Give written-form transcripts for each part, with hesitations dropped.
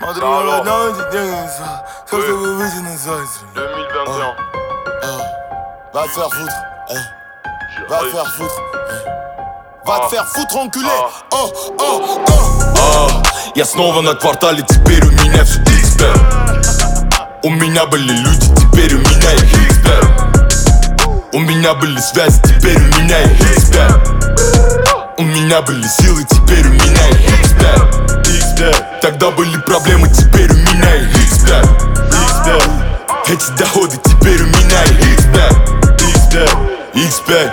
Смотри, maintenant, эти деньги, все, чтобы выйти на зайцы. 2021. Va te faire foutre, va te faire foutre, va te faire foutre, enculé. Oh, oh, oh. Я снова на квартале, теперь у меня все XP. У меня были люди, теперь у меня их XP. У меня были связи, теперь у меня их XP. У меня были силы, теперь у меня их XP. Тогда были проблемы, теперь у меня их XP. Эти доходы, теперь у меня их XP. XP.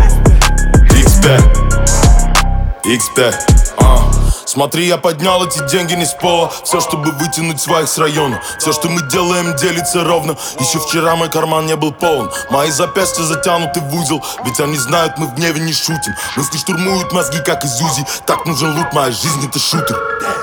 XP. Смотри, я поднял эти деньги не с пола. Все, чтобы вытянуть своих с района. Все, что мы делаем, делится ровно. Еще вчера мой карман не был полон. Мои запястья затянуты в узел. Ведь они знают, мы в гневе не шутим. Мысли штурмуют мозги, как из УЗИ. Так нужен лут, моя жизнь это шутер.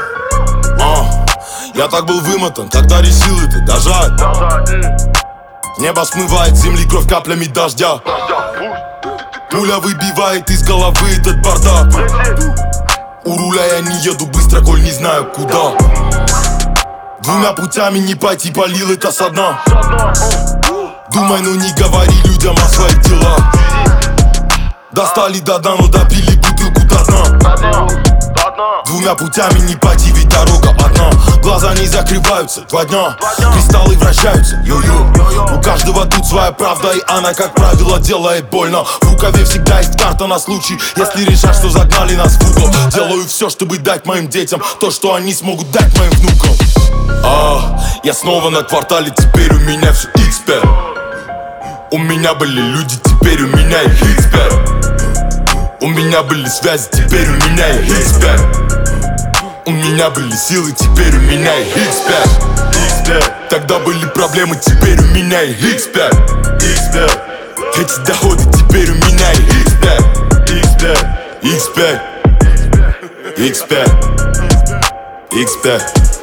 Я так был вымотан, когда решил это дожать. Небо смывает с земли кровь каплями дождя. Пуля выбивает из головы этот бардак. У руля я не еду быстро, коль не знаю куда. Двумя путями не пойти, полил это со дна. Думай, но не говори людям о своих делах. Достали до дна, но допили бутылку до дна. Двумя путями не пойти, ведь дорога одна. Глаза не закрываются, 2 дня. Кристаллы вращаются, йо-йо. У каждого тут своя правда, и она, как правило, делает больно. В рукаве всегда есть карта на случай, если решат, что загнали нас в угол. Делаю все, чтобы дать моим детям то, что они смогут дать моим внукам. Я снова на квартале, теперь у меня все XP. У меня были люди, теперь у меня их XP. У меня были связи, теперь у меня их XP. У меня были силы, теперь у меня их XP. Тогда были проблемы, теперь у меня их XP. Эти доходы, теперь у меня их XP. XP. XP. XP.